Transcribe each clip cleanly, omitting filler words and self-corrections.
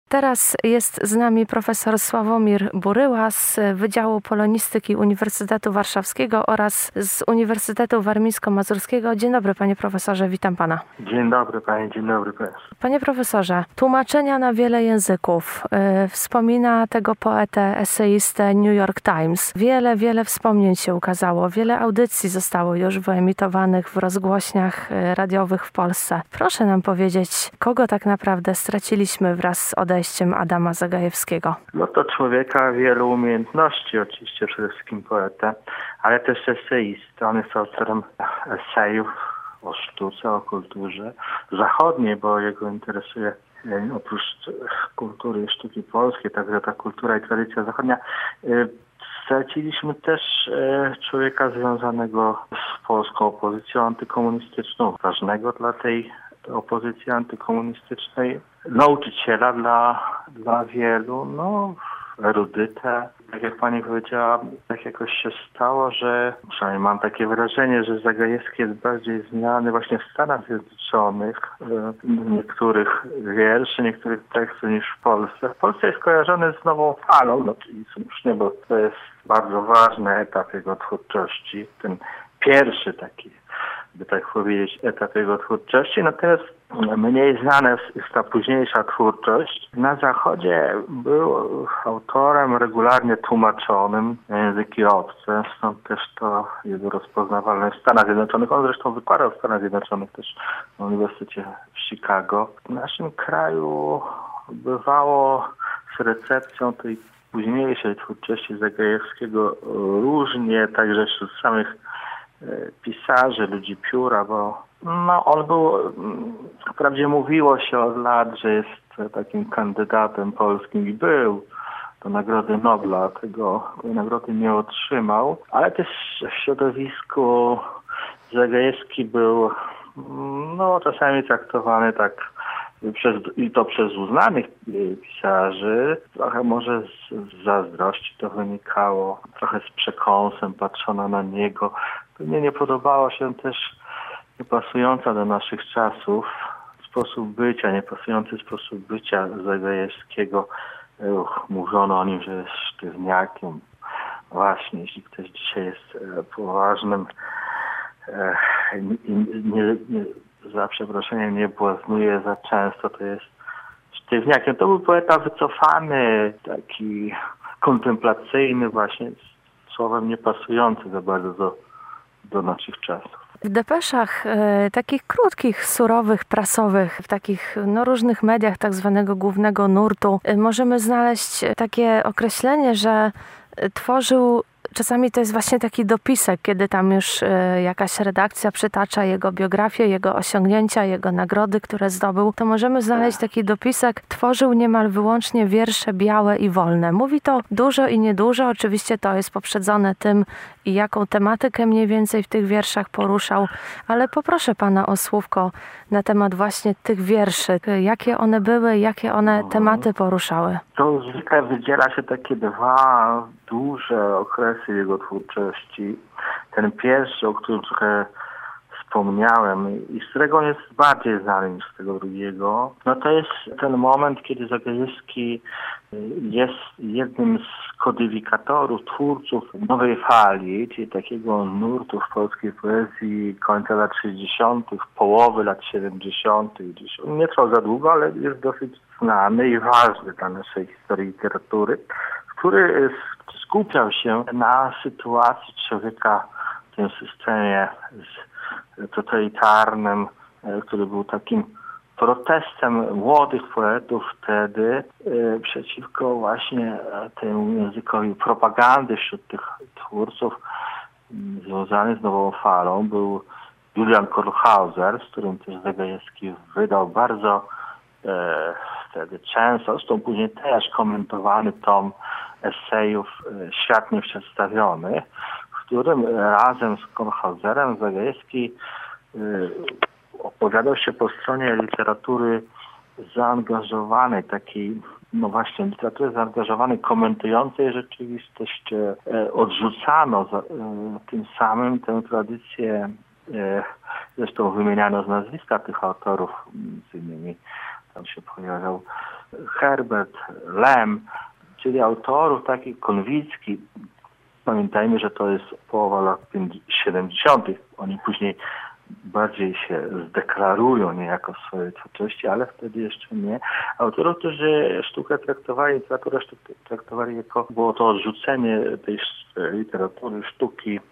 Teraz jest z nami profesor Sławomir Buryła z Wydziału Polonistyki Uniwersytetu Warszawskiego oraz z Uniwersytetu Warmińsko-Mazurskiego. Dzień dobry, panie profesorze, witam pana. Dzień dobry panie, dzień dobry państwu. Panie profesorze, tłumaczenia na wiele języków. Wspomina tego poetę, eseistę New York Times. Wiele wspomnień się ukazało, wiele audycji zostało już wyemitowanych w rozgłośniach radiowych w Polsce. Proszę nam powiedzieć, kogo tak naprawdę straciliśmy wraz z odejściem Adama Zagajewskiego? No to człowieka wielu umiejętności, oczywiście przede wszystkim poeta, ale też eseista. On jest autorem esejów o sztuce, o kulturze zachodniej, bo jego interesuje oprócz kultury i sztuki polskiej, także ta kultura i tradycja zachodnia. Straciliśmy też człowieka związanego z polską opozycją antykomunistyczną, ważnego dla tej opozycji antykomunistycznej, nauczyciela dla wielu, erudyta. Tak jak pani powiedziała, tak jakoś się stało, że przynajmniej mam takie wrażenie, że Zagajewski jest bardziej znany właśnie w Stanach Zjednoczonych, niektórych wierszy, niektórych tekstów niż w Polsce. W Polsce jest kojarzony z nową falą, czyli słusznie, bo to jest bardzo ważny etap jego twórczości, ten pierwszy taki, by tak powiedzieć, etap jego twórczości. Natomiast mniej znana jest ta późniejsza twórczość. Na Zachodzie był autorem regularnie tłumaczonym na języki obce, stąd też to jego rozpoznawalne w Stanach Zjednoczonych. On zresztą wykładał w Stanach Zjednoczonych też na Uniwersytecie w Chicago. W naszym kraju bywało z recepcją tej późniejszej twórczości Zagajewskiego różnie, także wśród samych pisarzy, ludzi pióra, bo on był, wprawdzie mówiło się od lat, że jest takim kandydatem polskim i był do Nagrody Nobla, tego nagrody nie otrzymał, ale też w środowisku Zagajewski był czasami traktowany tak przez uznanych pisarzy, trochę może z zazdrości to wynikało, trochę z przekąsem patrzono na niego. Pewnie nie podobało się też niepasująca do naszych czasów sposób bycia, niepasujący sposób bycia Zagajewskiego. Mówiono o nim, że jest sztywniakiem. Właśnie, jeśli ktoś dzisiaj jest poważnym za przeproszeniem nie błaznuje za często, to jest sztywniakiem. To był poeta wycofany, taki kontemplacyjny właśnie, słowem niepasujący za bardzo do naszych czasów. W depeszach takich krótkich, surowych, prasowych, w takich różnych mediach tak zwanego głównego nurtu możemy znaleźć takie określenie, że tworzył. Czasami to jest właśnie taki dopisek, kiedy tam już jakaś redakcja przytacza jego biografię, jego osiągnięcia, jego nagrody, które zdobył, to możemy znaleźć taki dopisek. Tworzył niemal wyłącznie wiersze białe i wolne. Mówi to dużo i niedużo. Oczywiście to jest poprzedzone tym, i jaką tematykę mniej więcej w tych wierszach poruszał. Ale poproszę pana o słówko na temat właśnie tych wierszy. Jakie one były, jakie one tematy poruszały? To zwykle wydziela się takie dwa duże okresy jego twórczości. Ten pierwszy, o którym trochę wspomniałem i z którego on jest bardziej znany niż z tego drugiego, to jest ten moment, kiedy Zagajewski jest jednym z kodyfikatorów, twórców nowej fali, czyli takiego nurtu w polskiej poezji końca lat 60., połowy lat 70. Nie trwał za długo, ale jest dosyć znany i ważny dla naszej historii literatury, który skupiał się na sytuacji człowieka w tym systemie totalitarnym, który był takim protestem młodych poetów wtedy przeciwko właśnie temu językowi propagandy wśród tych twórców związanych z nową falą. Był Julian Kornhauser, z którym też Zagajewski wydał bardzo wtedy często, zresztą później też komentowany tom esejów Świat Nieprzedstawiony, w którym razem z Kornhauserem Zagajewski opowiadał się po stronie literatury zaangażowanej, takiej, literatury zaangażowanej, komentującej rzeczywistość. Odrzucano tym samym tę tradycję, zresztą wymieniano z nazwiska tych autorów, między innymi tam się pojawiał Herbert, Lem, czyli autorów takich, Konwicki. Pamiętajmy, że to jest połowa lat 70. Oni później bardziej się zdeklarują niejako w swojej twórczości, ale wtedy jeszcze nie. Autorów, którzy sztukę traktowali, literaturę traktowali jako było to odrzucenie tej literatury, sztuki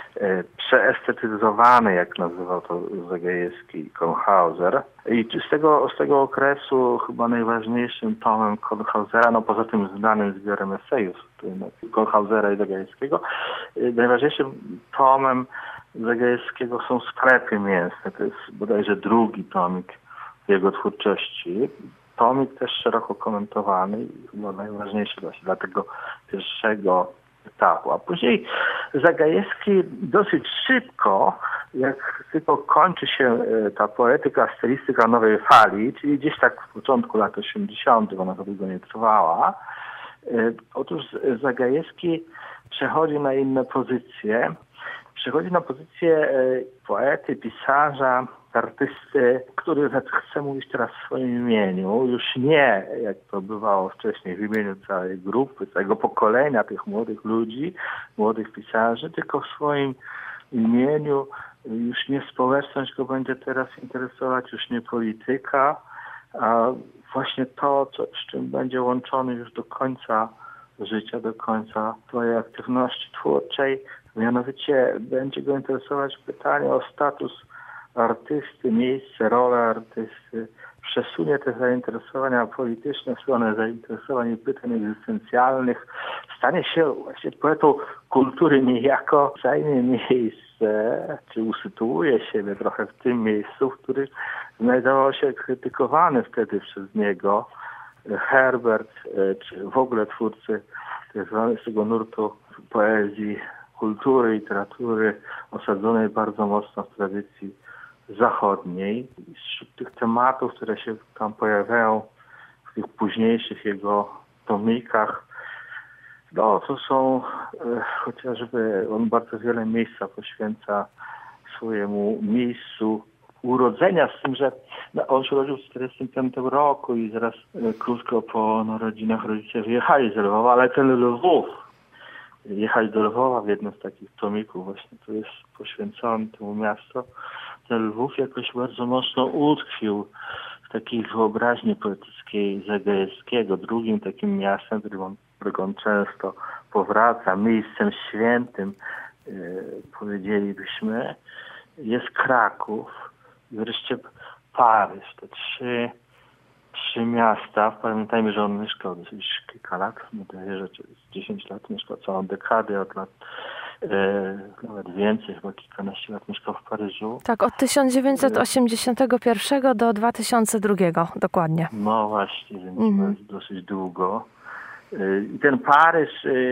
przeestetyzowanej, jak nazywał to Zagajewski i Kornhauser. I z tego okresu chyba najważniejszym tomem Kornhausera, no poza tym znanym zbiorem esejów Kornhausera i Zagajewskiego, najważniejszym tomem Zagajewskiego są Sklepy mięsne. To jest bodajże drugi tomik jego twórczości. Tomik też szeroko komentowany i chyba najważniejszy właśnie dla tego pierwszego etapu. A później Zagajewski dosyć szybko, jak tylko kończy się ta poetyka, stylistyka nowej fali, czyli gdzieś tak w początku lat 80. ona to długo nie trwała, otóż Zagajewski przechodzi na inne pozycje. Przechodzi na pozycję poety, pisarza, artysty, który chce mówić teraz w swoim imieniu, już nie, jak to bywało wcześniej, w imieniu całej grupy, całego pokolenia tych młodych ludzi, młodych pisarzy, tylko w swoim imieniu. Już nie społeczność go będzie teraz interesować, już nie polityka, a właśnie to, z czym będzie łączony już do końca życia, do końca swojej aktywności twórczej. Mianowicie będzie go interesować pytanie o status artysty, miejsce, rolę artysty. Przesunie te zainteresowania polityczne w stronę zainteresowań i pytań egzystencjalnych. Stanie się właśnie poetą kultury niejako, zajmie miejsce, czy usytuuje siebie trochę w tym miejscu, w którym znajdował się krytykowany wtedy przez niego Herbert, czy w ogóle twórcy z tego nurtu poezji, kultury, literatury osadzonej bardzo mocno w tradycji zachodniej. Wśród tych tematów, które się tam pojawiają w tych późniejszych jego tomikach, no to są chociażby, on bardzo wiele miejsca poświęca swojemu miejscu urodzenia, z tym, że on się urodził w 1945 roku i zaraz krótko po narodzinach rodzice wyjechali z Lwowa, ale ten Lwów, jechać do Lwowa w jednym z takich tomików właśnie, to jest poświęcony temu miastu. Ten Lwów jakoś bardzo mocno utkwił w takiej wyobraźni poetyckiej Zagajewskiego. Drugim takim miastem, którego on często powraca, miejscem świętym, powiedzielibyśmy, jest Kraków i wreszcie Paryż. Te trzy miasta. Pamiętajmy, że on mieszkał dosyć kilka lat, wydaje, że 10 lat mieszkał, całą dekadę, od lat nawet więcej, chyba kilkanaście lat mieszkał w Paryżu. Tak, od 1981 do 2002 dokładnie. No właśnie, więc dosyć długo. I ten Paryż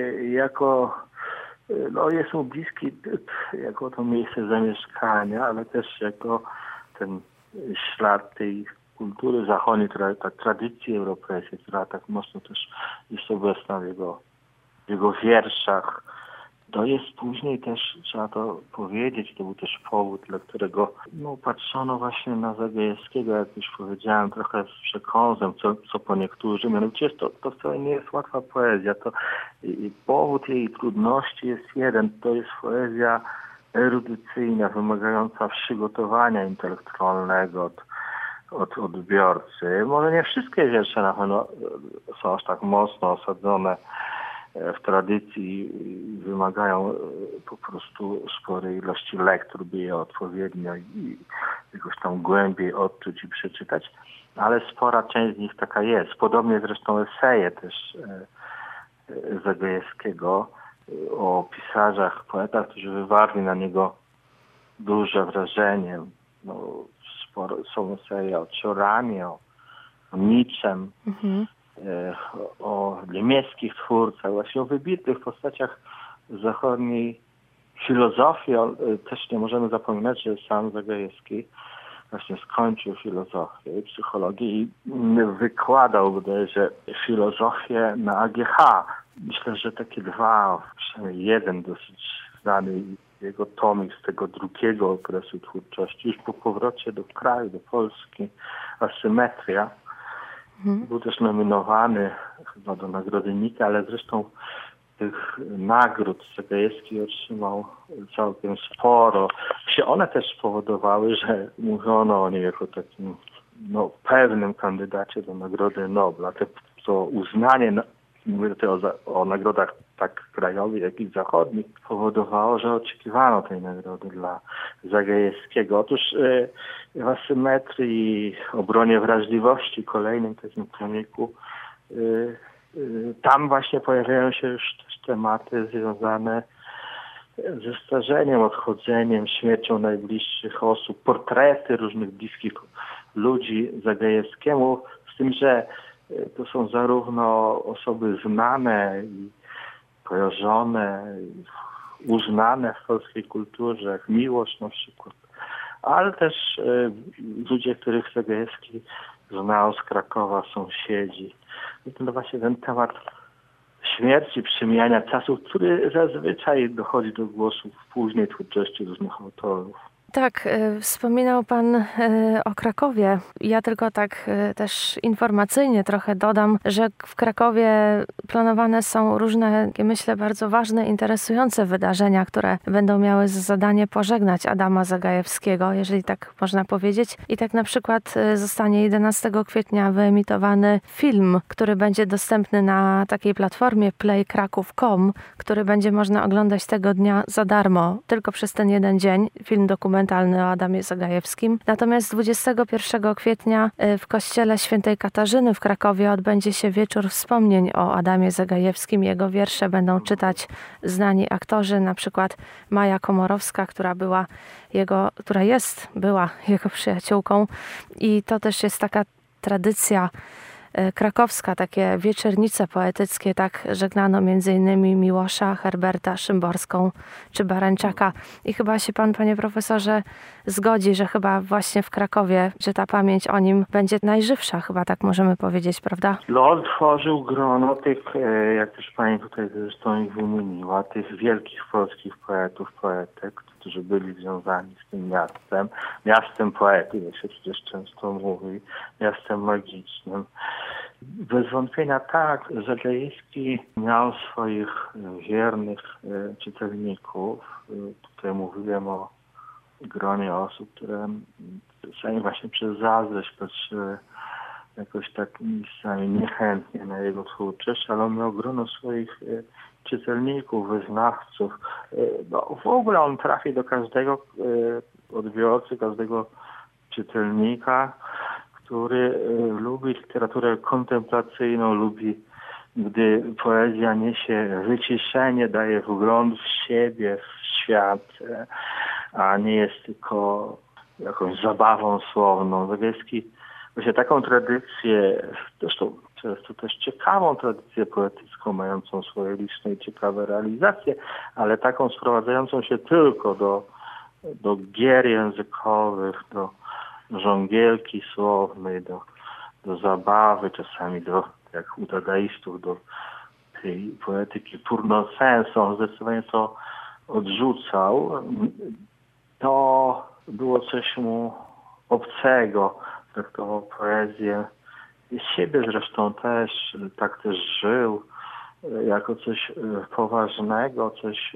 jest mu bliski jako to miejsce zamieszkania, ale też jako ten ślad tej kultury zachodniej, ta tradycji europejskiej, która tak mocno też jest obecna w jego wierszach. To jest później też, trzeba to powiedzieć, to był też powód, dla którego patrzono właśnie na Zagajewskiego, jak już powiedziałem, trochę z przekąsem, co po niektórzy. Mianowicie to wcale nie jest łatwa poezja. Powód jej trudności jest jeden, to jest poezja erudycyjna, wymagająca przygotowania intelektualnego od odbiorcy. Może nie wszystkie wiersze na pewno są aż tak mocno osadzone w tradycji i wymagają po prostu sporej ilości lektur, by je odpowiednio i jakoś tam głębiej odczuć i przeczytać, ale spora część z nich taka jest. Podobnie zresztą eseje też Zagajewskiego o pisarzach, poetach, którzy wywarli na niego duże wrażenie. Są eseje o Cioranie, o Nietzschem, o niemieckich twórcach, właśnie o wybitnych postaciach zachodniej filozofii. Też nie możemy zapominać, że sam Zagajewski właśnie skończył filozofię i psychologię i wykładał bodajże filozofię na AGH. Myślę, że takie przynajmniej jeden dosyć znany jego tomik z tego drugiego okresu twórczości, już po powrocie do kraju, do Polski, Asymetria, Był też nominowany chyba do Nagrody Nika, ale zresztą tych nagród Zagajewski otrzymał całkiem sporo. One też spowodowały, że mówiono o niej jako takim pewnym kandydacie do Nagrody Nobla. To uznanie, mówię tutaj o nagrodach tak krajowych, jak i zachodnich, powodowało, że oczekiwano tej nagrody dla Zagajewskiego. Otóż w asymetrii i obronie wrażliwości, kolejnym takim tomiku, tam właśnie pojawiają się już też tematy związane ze starzeniem, odchodzeniem, śmiercią najbliższych osób, portrety różnych bliskich ludzi Zagajewskiemu, z tym, że to są zarówno osoby znane i kojarzone, uznane w polskiej kulturze, jak Miłosz na przykład, ale też ludzie, których Zagajewski znał z Krakowa, sąsiedzi. I to właśnie ten temat śmierci, przemijania czasu, który zazwyczaj dochodzi do głosu w później twórczości różnych autorów. Tak, wspominał Pan o Krakowie. Ja tylko tak też informacyjnie trochę dodam, że w Krakowie planowane są różne, myślę, bardzo ważne, interesujące wydarzenia, które będą miały za zadanie pożegnać Adama Zagajewskiego, jeżeli tak można powiedzieć. I tak na przykład zostanie 11 kwietnia wyemitowany film, który będzie dostępny na takiej platformie playkraków.com, który będzie można oglądać tego dnia za darmo, tylko przez ten jeden dzień. Film dokumentalny o Adamie Zagajewskim. Natomiast 21 kwietnia w kościele Świętej Katarzyny w Krakowie odbędzie się wieczór wspomnień o Adamie Zagajewskim. Jego wiersze będą czytać znani aktorzy, na przykład Maja Komorowska, była jego przyjaciółką. I to też jest taka tradycja krakowska, takie wieczornice poetyckie, tak żegnano m.in. Miłosza, Herberta, Szymborską czy Barańczaka. I chyba się Pan, Panie Profesorze, zgodzi, że chyba właśnie w Krakowie, że ta pamięć o nim będzie najżywsza, chyba tak możemy powiedzieć, prawda? On tworzył grono tych, jak już Pani tutaj zresztą ich wymieniła, tych wielkich polskich poetów, poetek, którzy byli związani z tym miastem poety, jak się przecież często mówi, miastem magicznym. Bez wątpienia tak, Zagajewski miał swoich wiernych czytelników. Tutaj mówiłem o gronie osób, które czasami właśnie przez zazdrość patrzyły jakoś tak miejscami niechętnie na jego twórczość, ale on miał grono swoich czytelników, wyznawców. W ogóle on trafi do każdego odbiorcy, każdego czytelnika, który lubi literaturę kontemplacyjną, lubi, gdy poezja niesie wyciszenie, daje wgląd w siebie, w świat, a nie jest tylko jakąś zabawą słowną. Zagajewski właśnie taką tradycję, zresztą często też ciekawą tradycję poetycką, mającą swoje liczne i ciekawe realizacje, ale taką sprowadzającą się tylko do gier językowych, do żongielki słownej, do zabawy, czasami jak u dadaistów, do tej poetyki pur sensu. On zdecydowanie to odrzucał. To było coś mu obcego. Traktował poezję, siebie zresztą też, tak też żył, jako coś poważnego, coś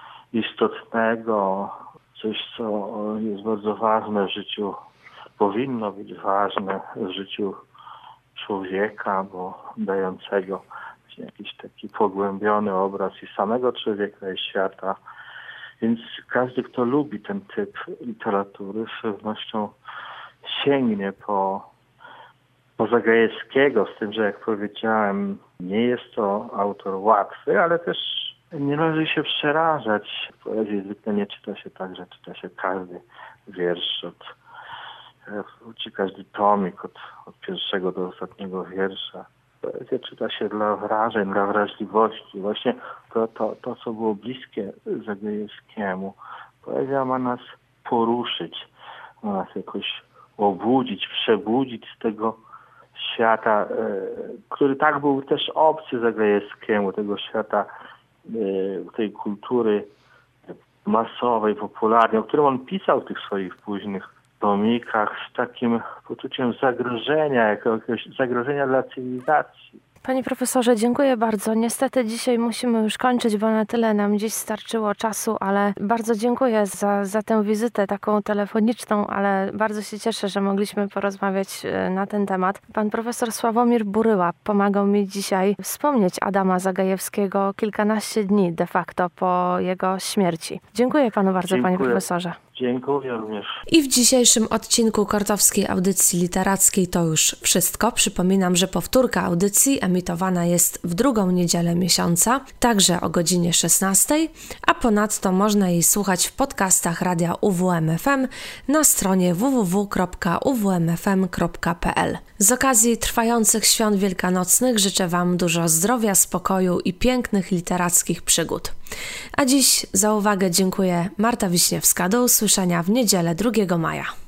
istotnego, coś, co jest bardzo ważne w życiu, powinno być ważne w życiu człowieka, bo dającego jakiś taki pogłębiony obraz i samego człowieka, i świata. Więc każdy, kto lubi ten typ literatury, z pewnością sięgnie po Zagajewskiego, z tym, że jak powiedziałem, nie jest to autor łatwy, ale też nie należy się przerażać. Poezji zwykle nie czyta się tak, że czyta się każdy wiersz czy każdy tomik od pierwszego do ostatniego wiersza. Poezję czyta się dla wrażeń, dla wrażliwości. Właśnie to co było bliskie Zagajewskiemu. Poezja ma nas poruszyć, ma nas jakoś obudzić, przebudzić z tego świata, który tak był też obcy Zagajewskiemu, tego świata, tej kultury masowej, popularnej, o którym on pisał w tych swoich późnych pomnikach z takim poczuciem zagrożenia, jakiegoś zagrożenia dla cywilizacji. Panie profesorze, dziękuję bardzo. Niestety dzisiaj musimy już kończyć, bo na tyle nam dziś starczyło czasu, ale bardzo dziękuję za tę wizytę taką telefoniczną, ale bardzo się cieszę, że mogliśmy porozmawiać na ten temat. Pan profesor Sławomir Buryła pomagał mi dzisiaj wspomnieć Adama Zagajewskiego kilkanaście dni de facto po jego śmierci. Dziękuję panu bardzo, panie profesorze. Dziękuję również. I w dzisiejszym odcinku Kortowskiej Audycji Literackiej to już wszystko. Przypominam, że powtórka audycji emitowana jest w drugą niedzielę miesiąca, także o godzinie 16, a ponadto można jej słuchać w podcastach Radia UWM-FM na stronie www.uwmfm.pl. Z okazji trwających świąt wielkanocnych życzę Wam dużo zdrowia, spokoju i pięknych literackich przygód. A dziś za uwagę dziękuję Marta Wiśniewska. Do usłyszenia w niedzielę 2 maja.